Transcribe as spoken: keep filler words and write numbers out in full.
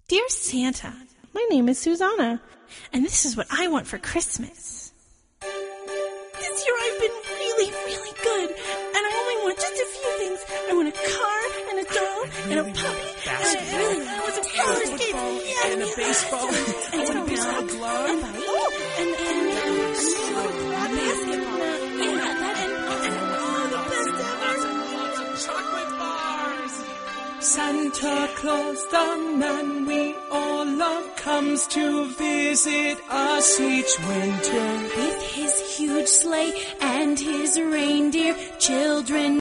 Dear Santa, my name is Susanna, and this is what I want for Christmas. This year I've been really, really good, and I only want just a few things. I want a car, and a doll, and a puppy, and I really want some roller skates, yeah, and a baseball, and and a baseball glove, and, oh, and, and, and, and a basketball, yeah, that, and, and, oh, the best ever. chocolate bars. Santa Claus, the man we all love, comes to visit us each winter. With his huge sleigh and his reindeer, children